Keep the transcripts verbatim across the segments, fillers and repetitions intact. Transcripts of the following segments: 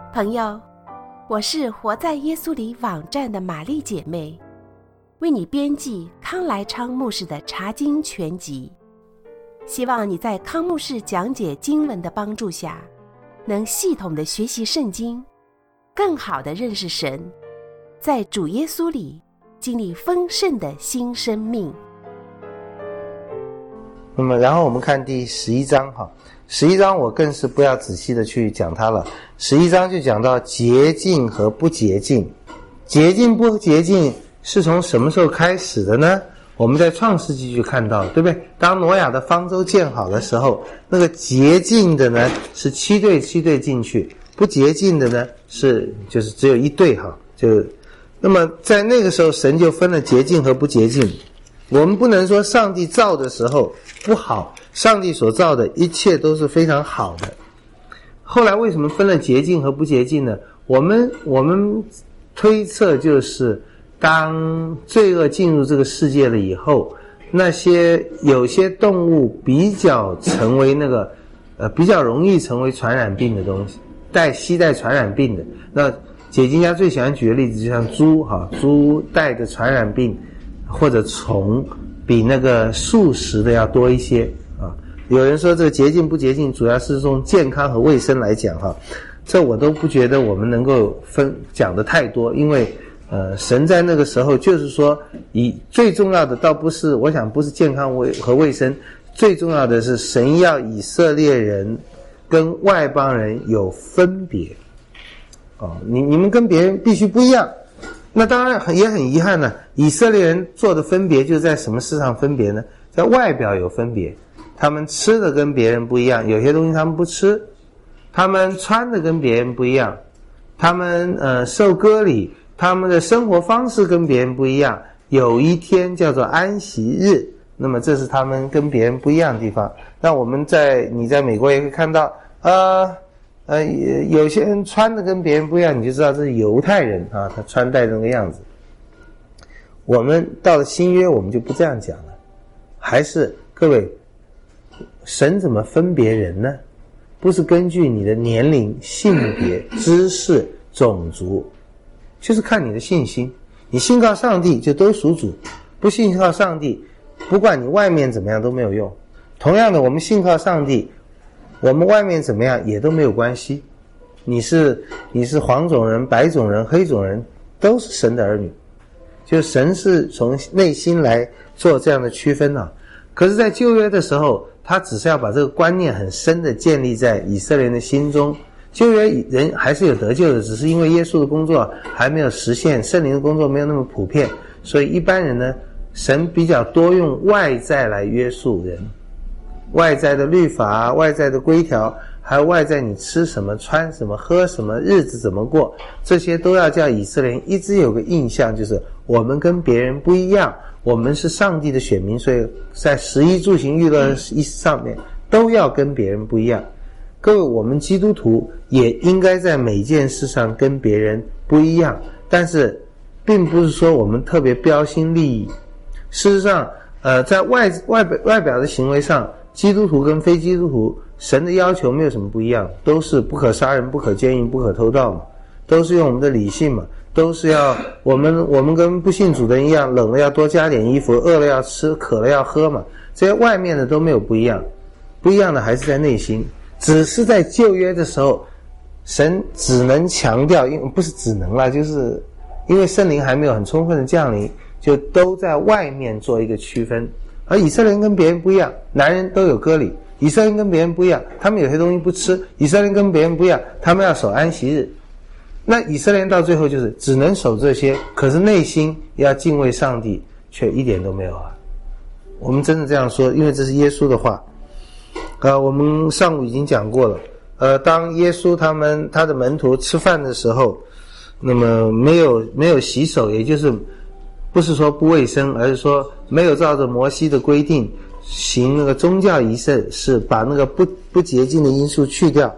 朋友，我是活在耶稣里网站的玛丽姐妹，为你编辑康来昌牧师的查经全集，希望你在康牧师讲解经文的帮助下，能系统的学习圣经，更好的认识神，在主耶稣里经历丰盛的新生命。 那么然后我们看第十一章哈，十一章我更是不要仔细的去讲它了。十一章就讲到洁净和不洁净。洁净不洁净是从什么时候开始的呢？我们在创世纪就看到，对不对？当挪亚的方舟建好的时候，那个洁净的呢是七对七对进去，不洁净的呢是就是只有一对哈。就那么在那个时候神就分了洁净和不洁净。我们不能说上帝造的时候不好，上帝所造的一切都是非常好的。后来为什么分了洁净和不洁净呢？我们我们推测就是当罪恶进入这个世界了以后，那些有些动物比较成为那个呃比较容易成为传染病的东西，带携带传染病的。那解经家最喜欢举的例子就像猪哈，猪带着传染病或者虫比那个素食的要多一些啊。有人说这个洁净不洁净主要是从健康和卫生来讲哈，这我都不觉得我们能够分讲的太多，因为呃神在那个时候就是说以最重要的倒不是，我想不是健康和卫生，最重要的是神要以色列人跟外邦人有分别哦，你你们跟别人必须不一样。那当然也很遗憾呢，以色列人做的分别就在什么事上分别呢？在外表有分别，他们吃的跟别人不一样，有些东西他们不吃，他们穿的跟别人不一样，他们呃受割礼，他们的生活方式跟别人不一样，有一天叫做安息日，那么这是他们跟别人不一样的地方。那我们在你在美国也可以看到呃呃，有些人穿的跟别人不一样，你就知道这是犹太人啊，他穿戴那个样子。我们到了新约，我们就不这样讲了，还是各位，神怎么分别人呢？不是根据你的年龄、性别、知识、种族，就是看你的信心。你信靠上帝就都属主，不信靠上帝，不管你外面怎么样都没有用。同样的，我们信靠上帝，我们外面怎么样也都没有关系，你是你是黄种人、白种人、黑种人，都是神的儿女。就神是从内心来做这样的区分啊。可是在旧约的时候，他只是要把这个观念很深的建立在以色列人的心中。旧约人还是有得救的，只是因为耶稣的工作还没有实现，圣灵的工作没有那么普遍，所以一般人呢，神比较多用外在来约束人，外在的律法、外在的规条，还有外在你吃什么、穿什么、喝什么、日子怎么过，这些都要叫以色列人一直有个印象，就是我们跟别人不一样，我们是上帝的选民，所以在食衣住行娱乐上面都要跟别人不一样。各位，我们基督徒也应该在每件事上跟别人不一样，但是并不是说我们特别标新立异。事实上呃，在外外表外表的行为上，基督徒跟非基督徒神的要求没有什么不一样，都是不可杀人、不可奸淫、不可偷盗嘛，都是用我们的理性嘛，都是要我们我们跟不信主的人一样，冷了要多加点衣服，饿了要吃，渴了要喝嘛，这些外面的都没有不一样，不一样的还是在内心。只是在旧约的时候，神只能强调，因为不是只能啦，就是因为圣灵还没有很充分的降临，就都在外面做一个区分。而以色列人跟别人不一样，男人都有割礼，以色列人跟别人不一样，他们有些东西不吃，以色列人跟别人不一样，他们要守安息日。那以色列人到最后就是只能守这些，可是内心要敬畏上帝却一点都没有啊。我们真的这样说，因为这是耶稣的话。呃，我们上午已经讲过了，呃，当耶稣他们他的门徒吃饭的时候，那么没有没有洗手，也就是不是说不卫生，而是说没有照着摩西的规定行那个宗教仪式，是把那个不不洁净的因素去掉。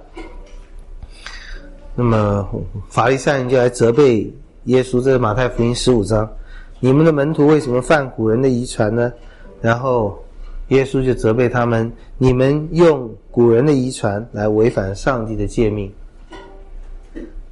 那么法利赛人就来责备耶稣，这是马太福音十五章，你们的门徒为什么犯古人的遗传呢？然后耶稣就责备他们，你们用古人的遗传来违反上帝的诫命。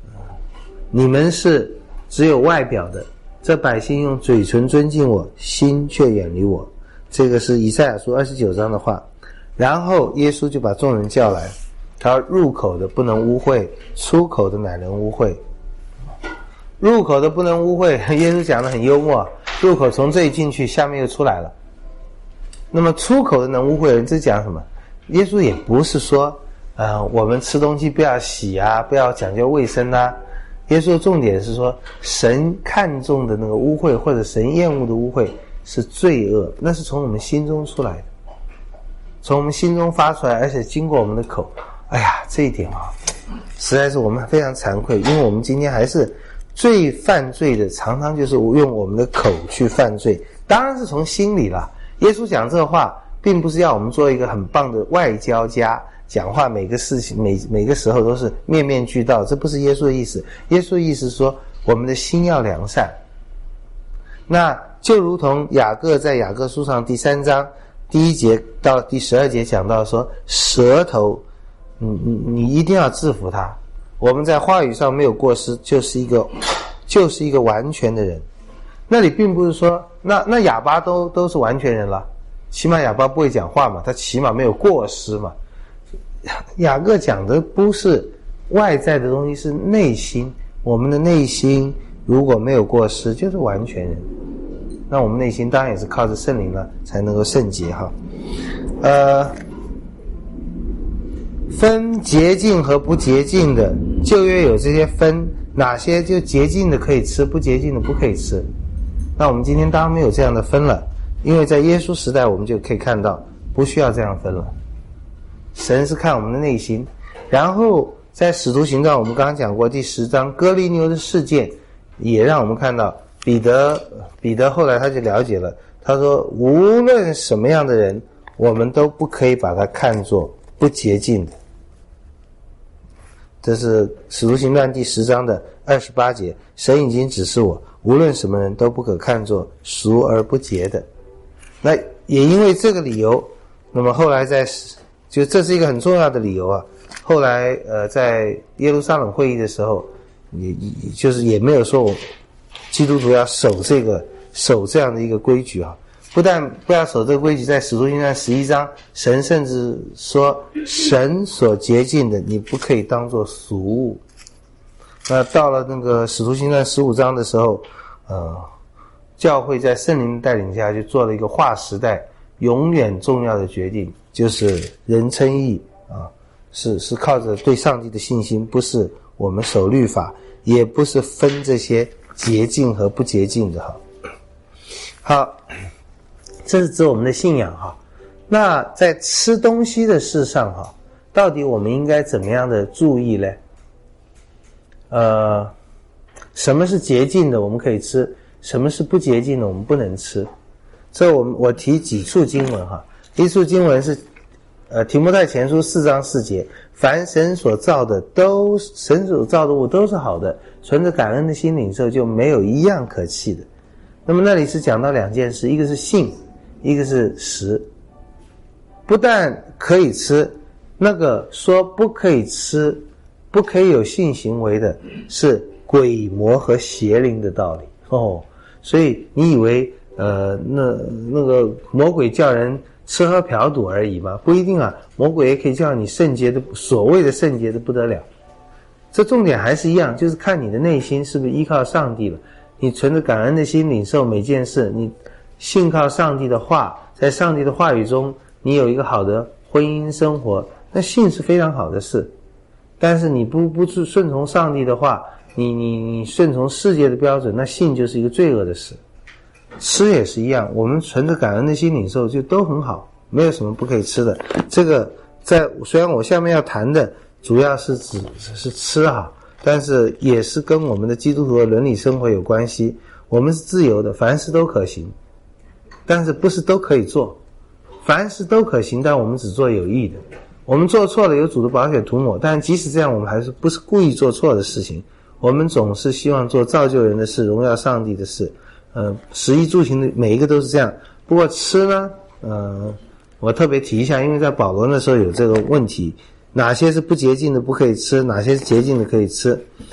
你们是只有外表的，这百姓用嘴唇尊敬我，心却远离我。这个是以赛亚书二十九章的话。然后耶稣就把众人叫来，他说入口的不能污秽，出口的乃能污秽。入口的不能污秽，耶稣讲得很幽默，入口从这里进去，下面又出来了。那么出口的能污秽人，这讲什么？耶稣也不是说呃，我们吃东西不要洗啊，不要讲究卫生啊。耶稣的重点是说，神看重的那个污秽，或者神厌恶的污秽是罪恶，那是从我们心中出来的，从我们心中发出来，而且经过我们的口。哎呀，这一点啊，实在是我们非常惭愧，因为我们今天还是最犯罪的，常常就是用我们的口去犯罪，当然是从心里啦。耶稣讲这话并不是要我们做一个很棒的外交家，讲话每个事情每每个时候都是面面俱到，这不是耶稣的意思。耶稣的意思是说，我们的心要良善。那就如同雅各在雅各书上第三章第一节到第十二节讲到说，舌头你你你一定要制服它。我们在话语上没有过失，就是一个就是一个完全的人。那里并不是说那那哑巴都都是完全人了，起码哑巴不会讲话嘛，他起码没有过失嘛。雅各讲的不是外在的东西，是内心。我们的内心如果没有过失，就是完全人。那我们内心当然也是靠着圣灵呢才能够圣洁哈。呃，分洁净和不洁净的，旧约有这些分，哪些就洁净的可以吃，不洁净的不可以吃。那我们今天当然没有这样的分了，因为在耶稣时代我们就可以看到不需要这样分了。神是看我们的内心。然后在使徒行传我们刚刚讲过第十章哥利牛的事件，也让我们看到彼得彼得后来他就了解了，他说无论什么样的人，我们都不可以把他看作不洁净的。这是使徒行传第十章的二十八节，神已经指示我，无论什么人都不可看作俗而不洁的。那也因为这个理由，那么后来在就这是一个很重要的理由啊。后来呃在耶路撒冷会议的时候，也也就是也没有说我基督徒要守这个守这样的一个规矩啊。不但不要守这个规矩，在使徒行传十一章，神甚至说神所洁净的你不可以当作俗物。那到了那个使徒行传十五章的时候，呃教会在圣灵带领下就做了一个划时代永远重要的决定，就是人称义啊，是是靠着对上帝的信心，不是我们守律法，也不是分这些洁净和不洁净的哈。好，这是指我们的信仰哈。那在吃东西的事上哈，到底我们应该怎么样的注意呢？呃，什么是洁净的我们可以吃，什么是不洁净的我们不能吃。这我们我提几处经文哈。第一处经文是呃提摩太前书四章四节，凡神所造的都神所造的物都是好的，存着感恩的心领受，就没有一样可弃的。那么那里是讲到两件事，一个是信，一个是食。不但可以吃，那个说不可以吃不可以有性行为的是鬼魔和邪灵的道理哦。所以你以为呃那那个魔鬼叫人吃喝嫖赌而已吗？不一定啊，魔鬼也可以叫你圣洁的，所谓的圣洁的不得了。这重点还是一样，就是看你的内心是不是依靠上帝了。你存着感恩的心领受每件事，你信靠上帝的话，在上帝的话语中你有一个好的婚姻生活，那信是非常好的事。但是你不不顺从上帝的话，你你你顺从世界的标准，那信就是一个罪恶的事。吃也是一样，我们存着感恩的心领受就都很好，没有什么不可以吃的。这个在虽然我下面要谈的主要是指是吃哈，但是也是跟我们的基督徒的伦理生活有关系。我们是自由的，凡事都可行，但是不是都可以做。凡事都可行，但我们只做有益的。我们做错了有主的宝血涂抹，但即使这样，我们还是不是故意做错的事情。我们总是希望做造就人的事，荣耀上帝的事。呃，食衣住行的每一个都是这样。不过吃呢，呃，我特别提一下，因为在保罗那时候有这个问题，哪些是不洁净的不可以吃，哪些是洁净的可以吃。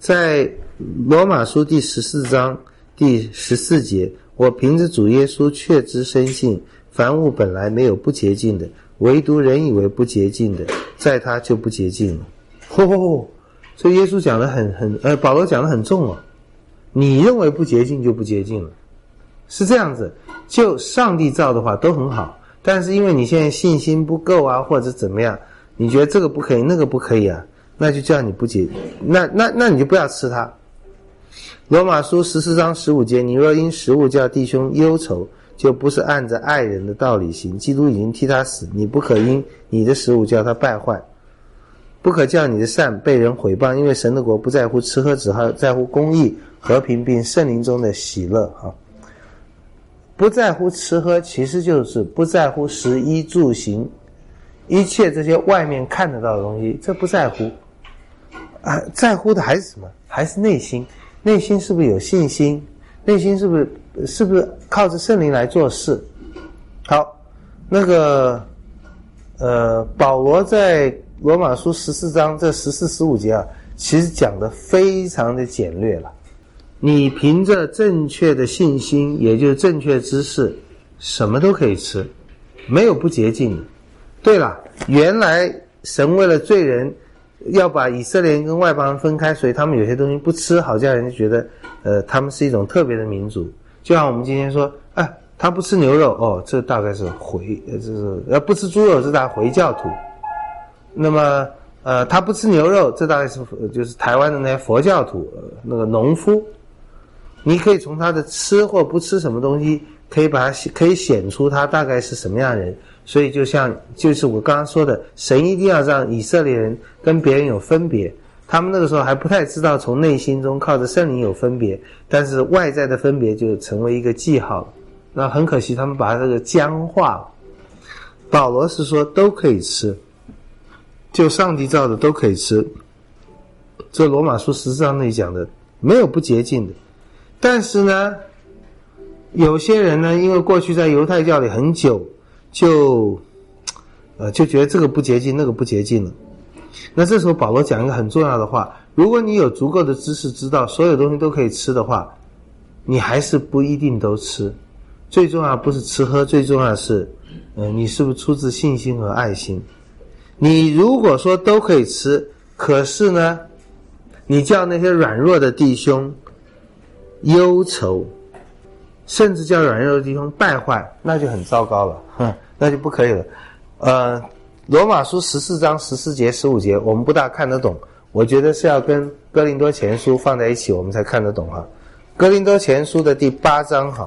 在罗马书第十四章第十四节，我凭着主耶稣确知深信，凡物本来没有不洁净的，唯独人以为不洁净的，在他就不洁净了。吼吼吼！所以耶稣讲的很很呃，保罗讲的很重哦。你认为不洁净就不洁净了，是这样子。就上帝造的话都很好，但是因为你现在信心不够啊，或者怎么样，你觉得这个不可以，那个不可以啊，那就叫你不洁，那那那你就不要吃它。罗马书十四章十五节，你若因食物叫弟兄忧愁，就不是按着爱人的道理行。基督已经替他死，你不可因你的食物叫他败坏，不可叫你的善被人毁谤，因为神的国不在乎吃喝，只在乎公义、和平并圣灵中的喜乐。哈，不在乎吃喝，其实就是不在乎食衣住行，一切这些外面看得到的东西，这不在乎啊，在乎的还是什么？还是内心。内心是不是有信心？内心是不是是不是靠着圣灵来做事？好，那个呃，保罗在罗马书十四章这十四、十五节啊，其实讲的非常的简略了。你凭着正确的信心，也就是正确知识，什么都可以吃，没有不洁净的。对了，原来神为了罪人要把以色列人跟外邦人分开，所以他们有些东西不吃，好叫人觉得呃他们是一种特别的民族。就像我们今天说，哎，他不吃牛肉，哦，这大概是回呃这是呃不吃猪肉，这大概回教徒。那么呃他不吃牛肉，这大概是就是台湾的那些佛教徒，呃、那个农夫。你可以从他的吃或不吃什么东西，可以把它可以显出他大概是什么样的人。所以就像就是我刚刚说的，神一定要让以色列人跟别人有分别。他们那个时候还不太知道从内心中靠着圣灵有分别，但是外在的分别就成为一个记号了。那很可惜他们把这个僵化了。保罗是说都可以吃，就上帝造的都可以吃。这罗马书十四章那里讲的没有不洁净的。但是呢，有些人呢，因为过去在犹太教里很久，就呃就觉得这个不洁净，那个不洁净了。那这时候保罗讲一个很重要的话，如果你有足够的知识知道所有东西都可以吃的话，你还是不一定都吃。最重要不是吃喝，最重要的是呃你是不是出自信心和爱心。你如果说都可以吃，可是呢你叫那些软弱的弟兄忧愁，甚至叫软弱的弟兄败坏，那就很糟糕了，哼，那就不可以了。呃，罗马书十四章十四节、十五节，我们不大看得懂，我觉得是要跟哥林多前书放在一起，我们才看得懂哈。哥林多前书的第八章哈，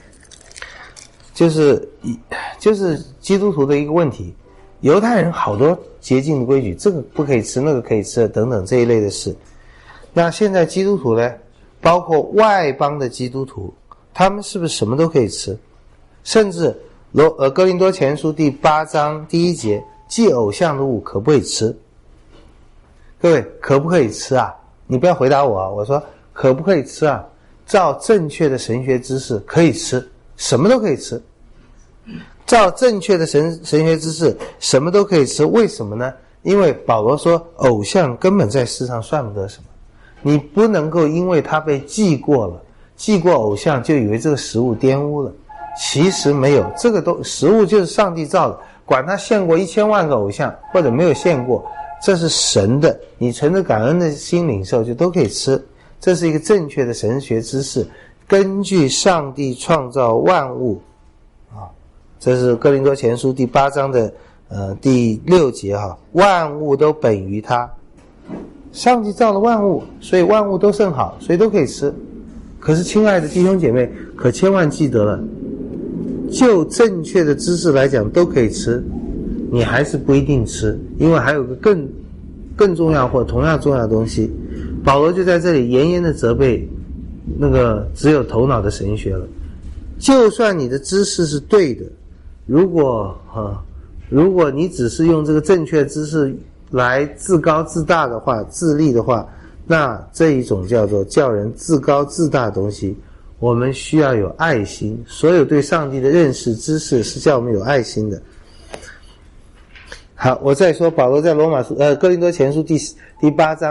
就是就是基督徒的一个问题，犹太人好多洁净的规矩，这个不可以吃，那个可以吃，等等这一类的事。那现在基督徒呢？包括外邦的基督徒，他们是不是什么都可以吃？甚至罗呃哥林多前书第八章第一节，祭偶像的物可不可以吃？各位，可不可以吃啊？你不要回答我啊，我说可不可以吃啊？照正确的神学知识可以吃，什么都可以吃。照正确的神神学知识，什么都可以吃，为什么呢？因为保罗说，偶像根本在世上算不得什么。你不能够因为他被祭过了，祭过偶像就以为这个食物玷污了，其实没有，这个都食物就是上帝造的，管他献过一千万个偶像或者没有献过，这是神的，你存着感恩的心领受就都可以吃。这是一个正确的神学知识，根据上帝创造万物啊，这是哥林多前书第八章的呃第六节哈，万物都本于他。上帝造了万物，所以万物都甚好，所以都可以吃。可是亲爱的弟兄姐妹，可千万记得了，就正确的知识来讲都可以吃，你还是不一定吃，因为还有个更更重要或同样重要的东西。保罗就在这里严严的责备那个只有头脑的神学了。就算你的知识是对的，如果啊，如果你只是用这个正确知识来自高自大的话，自立的话，那这一种叫做叫人自高自大的东西，我们需要有爱心。所有对上帝的认识知识是叫我们有爱心的。好，我再说保罗在罗马书呃哥林多前书第第八章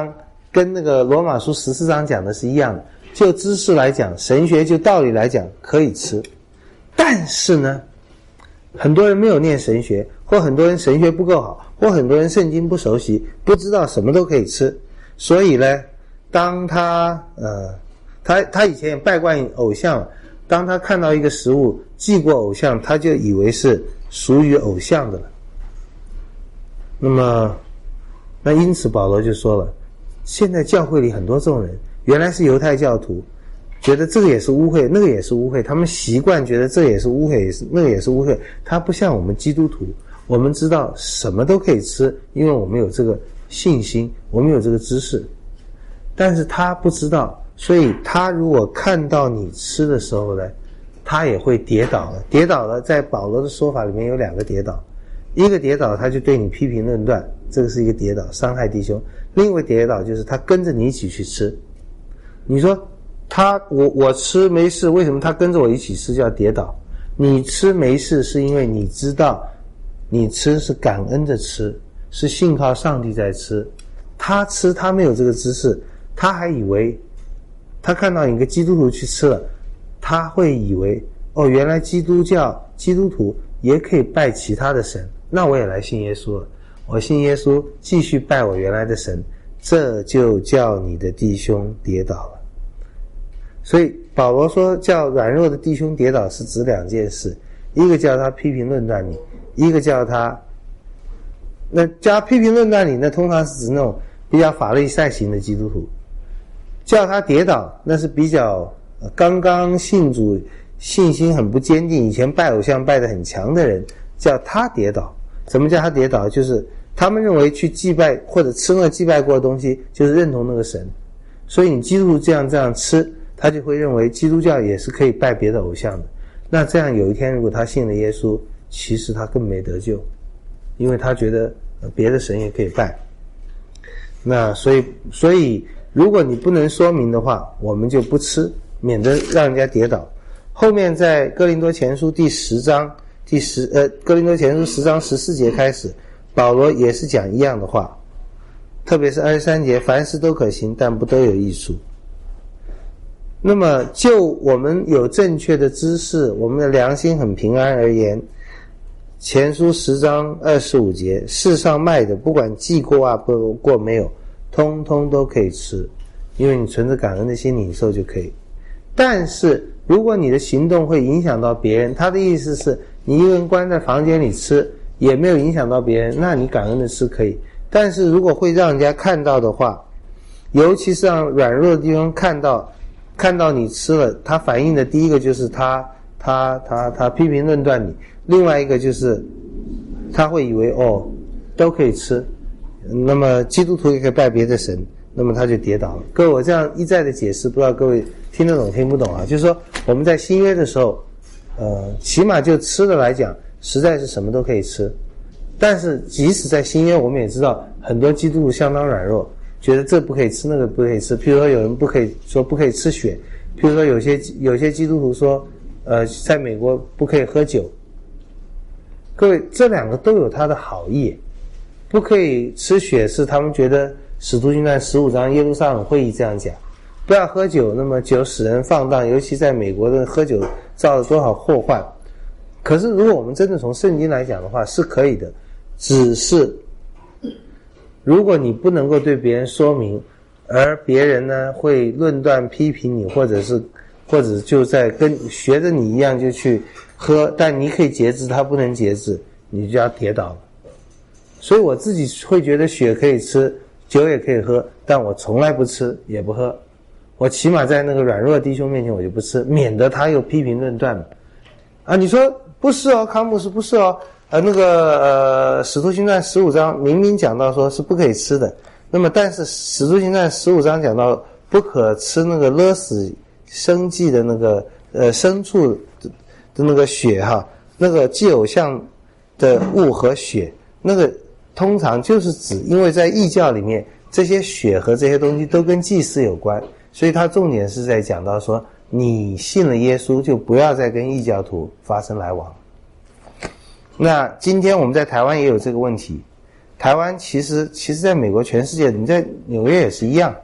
跟那个罗马书十四章讲的是一样的。就知识来讲，神学就道理来讲可以吃，但是呢，很多人没有念神学，或很多人神学不够好，或很多人圣经不熟悉，不知道什么都可以吃。所以呢，当他呃，他他以前也拜惯偶像，当他看到一个食物祭过偶像，他就以为是属于偶像的了。那么，那因此保罗就说了，现在教会里很多这种人，原来是犹太教徒，觉得这个也是污秽，那个也是污秽，他们习惯觉得这也是污秽，也是那个也是污秽。他不像我们基督徒，我们知道什么都可以吃，因为我们有这个信心，我们有这个知识。但是他不知道，所以他如果看到你吃的时候呢，他也会跌倒了。跌倒了，在保罗的说法里面有两个跌倒，一个跌倒他就对你批评论断，这个是一个跌倒，伤害弟兄；另一个跌倒就是他跟着你一起去吃。你说他我我吃没事，为什么他跟着我一起吃就要跌倒？你吃没事是因为你知道你吃是感恩的吃，是信靠上帝在吃。他吃他没有这个知识，他还以为他看到一个基督徒去吃了，他会以为哦，原来基督教基督徒也可以拜其他的神，那我也来信耶稣了，我信耶稣继续拜我原来的神，这就叫你的弟兄跌倒了。所以保罗说叫软弱的弟兄跌倒是指两件事，一个叫他批评论断你，一个叫他那叫他批评论断你，那通常是指那种比较法利赛型的基督徒。叫他跌倒那是比较刚刚信主信心很不坚定，以前拜偶像拜得很强的人，叫他跌倒。怎么叫他跌倒？就是他们认为去祭拜或者吃那祭拜过的东西就是认同那个神，所以你基督徒这样这样吃，他就会认为基督教也是可以拜别的偶像的。那这样有一天如果他信了耶稣，其实他更没得救，因为他觉得别的神也可以拜。那所以所以如果你不能说明的话，我们就不吃，免得让人家跌倒。后面在哥林多前书第十章第十呃哥林多前书十章十四节开始，保罗也是讲一样的话，特别是二十三节，凡事都可行，但不都有益处。那么就我们有正确的知识，我们的良心很平安而言，前书十章二十五节，世上卖的不管祭过啊不过没有，通通都可以吃，因为你存着感恩的心领受就可以。但是如果你的行动会影响到别人，他的意思是你一个人关在房间里吃也没有影响到别人，那你感恩的吃可以。但是如果会让人家看到的话，尤其是让软弱的地方看到看到你吃了，他反应的第一个就是他他他他批评论断你，另外一个就是他会以为哦都可以吃，那么基督徒也可以拜别的神，那么他就跌倒了。各位，我这样一再的解释，不知道各位听得懂听不懂啊？就是说我们在新约的时候，呃，起码就吃的来讲，实在是什么都可以吃。但是即使在新约，我们也知道很多基督徒相当软弱，觉得这不可以吃，那个不可以吃。譬如说有人不可以说不可以吃血，譬如说有些有些基督徒说，呃，在美国不可以喝酒。各位，这两个都有它的好意。不可以吃血是他们觉得使徒行传十五章耶路撒冷会议这样讲，不要喝酒，那么酒使人放荡，尤其在美国的喝酒造了多少祸患。可是如果我们真的从圣经来讲的话是可以的，只是如果你不能够对别人说明，而别人呢会论断批评你，或者是或者就在跟学着你一样就去喝，但你可以节制，他不能节制，你就要跌倒了。所以我自己会觉得血可以吃，酒也可以喝，但我从来不吃也不喝。我起码在那个软弱的弟兄面前我就不吃，免得他又批评论断了。啊，你说不是哦，康姆斯不是哦，呃，那个呃，使徒行传十五章明明讲到说是不可以吃的，那么但是使徒行传十五章讲到不可吃那个勒死生祭的那个呃牲畜的那个血哈，那个祭偶像的物和血，那个通常就是指，因为在异教里面这些血和这些东西都跟祭祀有关，所以它重点是在讲到说你信了耶稣就不要再跟异教徒发生来往。那今天我们在台湾也有这个问题，台湾其实其实在美国全世界，你在纽约也是一样，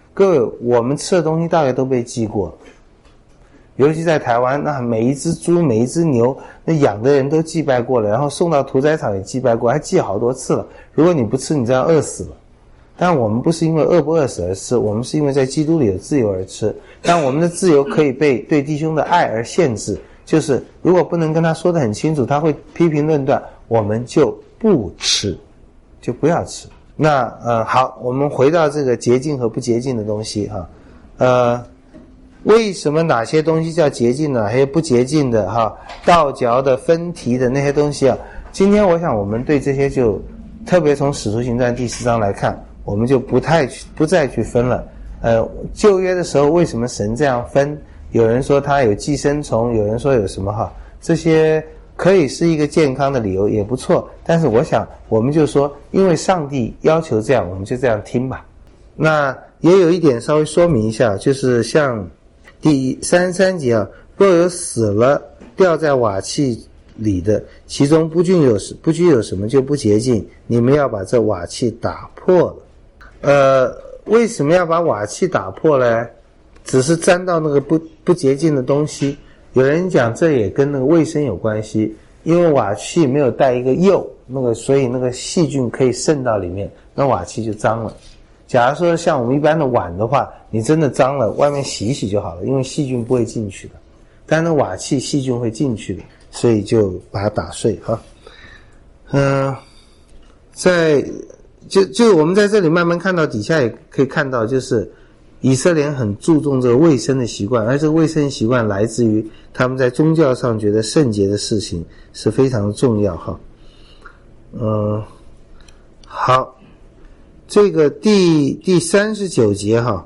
各位，我们吃的东西大概都被寄过，尤其在台湾，那每一只猪每一只牛那养的人都祭拜过了，然后送到屠宰场也祭拜过，还祭好多次了。如果你不吃，你这样饿死了。但我们不是因为饿不饿死而吃，我们是因为在基督里有自由而吃。但我们的自由可以被对弟兄的爱而限制，就是如果不能跟他说得很清楚，他会批评论断，我们就不吃，就不要吃。那呃好，我们回到这个洁净和不洁净的东西哈，呃，为什么哪些东西叫洁净呢？还有不洁净的哈，倒嚼的、分蹄的那些东西啊。今天我想我们对这些就特别从使徒行传第四章来看，我们就不太去不再去分了。呃，旧约的时候为什么神这样分？有人说它有寄生虫，有人说有什么哈，这些可以是一个健康的理由，也不错。但是我想，我们就说，因为上帝要求这样，我们就这样听吧。那也有一点稍微说明一下，就是像第三十三节啊，若有死了掉在瓦器里的，其中不具有不具有什么就不洁净，你们要把这瓦器打破了。呃，为什么要把瓦器打破呢？只是沾到那个不不洁净的东西。有人讲这也跟那个卫生有关系，因为瓦器没有带一个釉，那个所以那个细菌可以渗到里面，那瓦器就脏了。假如说像我们一般的碗的话，你真的脏了，外面洗一洗就好了，因为细菌不会进去的。但那瓦器细菌会进去的，所以就把它打碎哈。嗯、呃，在就就我们在这里慢慢看到底下也可以看到，就是以色列人很注重这个卫生的习惯，而这个卫生习惯来自于他们在宗教上觉得圣洁的事情是非常重要哈。嗯，好，这个第第三十九节哈，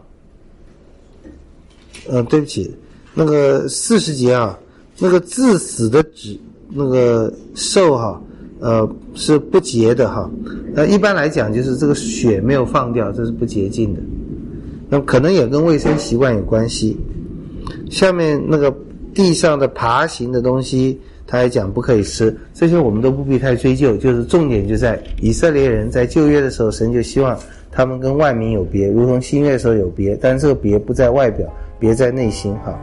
呃，对不起，那个四十节啊，那个致死的指那个兽哈，呃，是不洁的哈。那一般来讲就是这个血没有放掉，这是不洁净的。那可能也跟卫生习惯有关系。下面那个地上的爬行的东西，他还讲不可以吃，这些我们都不必太追究。就是重点就在以色列人在旧约的时候，神就希望他们跟外民有别，如同新约的时候有别，但这个别不在外表，别在内心哈。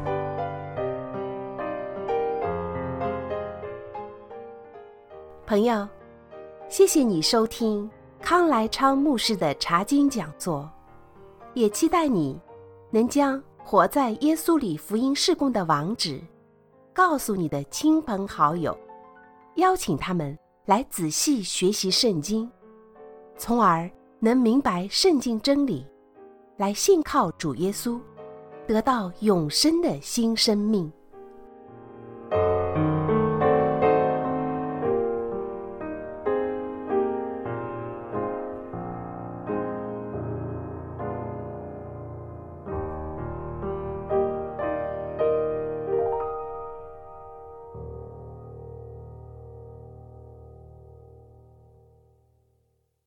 朋友，谢谢你收听康来昌牧师的查经讲座，也期待你能将活在耶稣里福音事工的网址告诉你的亲朋好友，邀请他们来仔细学习圣经，从而能明白圣经真理，来信靠主耶稣，得到永生的新生命。